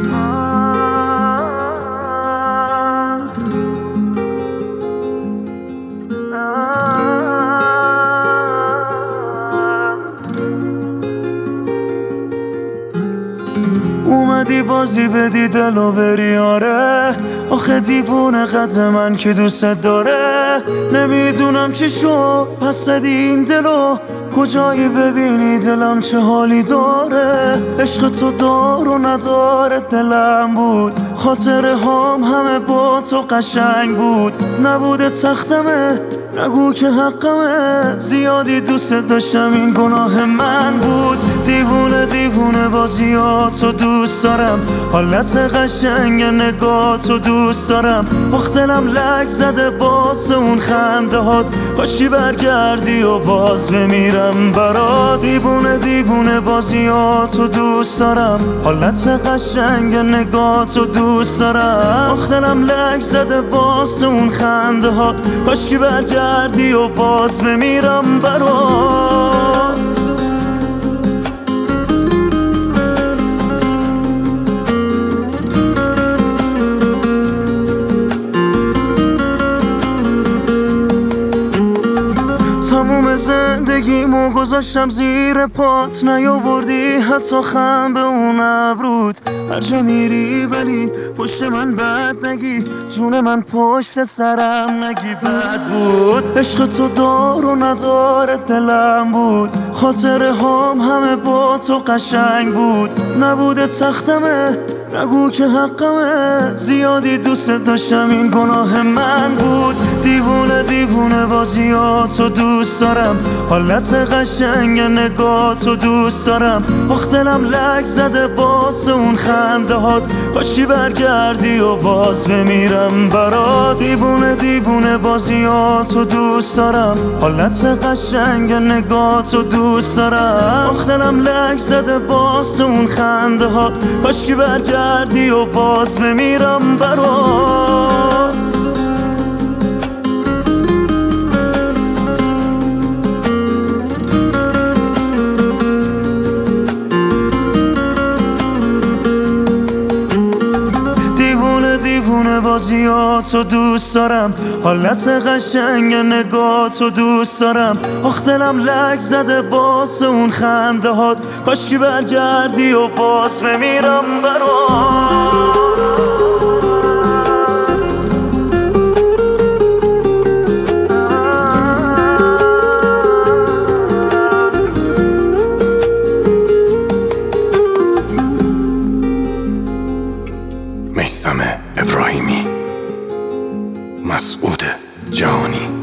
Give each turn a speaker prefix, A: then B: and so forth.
A: اومدی بازی بدی دلو بری آره، آخه دیوونه قد من که دوست داره. نمیدونم چی شو پس زدی این دلو، کجایی ببینی دلم چه حالی داره. عشق تو دار و نداره دلم بود، خاطره هام همه با تو قشنگ بود. نبوده سختمه نگو که حقمه، زیادی دوست داشتم این گناه من بود. دیوونه دیوونه بازیاتو دوست دارم، حالت قشنگ نگاتو دوست دارم. آخ دلم لک زده باز اون خنده هات، کاشی برگردی و باز بمیرم برات. دیوونه دیوونه بازیاتو دوست دارم، حالت قشنگ نگاتو دوست دارم. آخ دلم لک زده باز اون خنده هات، کاشکی برگردی و باز بمیرم برات. تموم زندگیمو گذاشتم زیر پات، نیاوردی حتی خم به اون ابروت. هر جا میری ولی پشت من بد نگی، جون من پشت سرم نگی بد بود. عشق تو دار و نداره دلم بود، خاطره هام همه با تو قشنگ بود. نبوده سختمه نگو که حقمه، زیادی دوست داشتم این گناه من بود. دیوونه دیوونه بازیاتو دوست دارم، حالت قشنگ نگاتو دوست دارم. آخ دلم لک زده باز اون خنده هات، کاشی برگردی و باز بمیرم برات. دیوونه دیوونه بازیاتو دوست دارم، حالت قشنگ نگاتو دوست دارم. آخ دلم لک زده باز اون خنده هات، کاشکی برگردی و باز بمیرم برات. دیوونه بازیاتو دوست دارم، حالت قشنگ نگاتو دوست دارم. آخ دلم لک زده باز اون خنده هات، کاشکی برگردی و باز بمیرم برات.
B: میثم ابراهیمی، مسعود جهانی.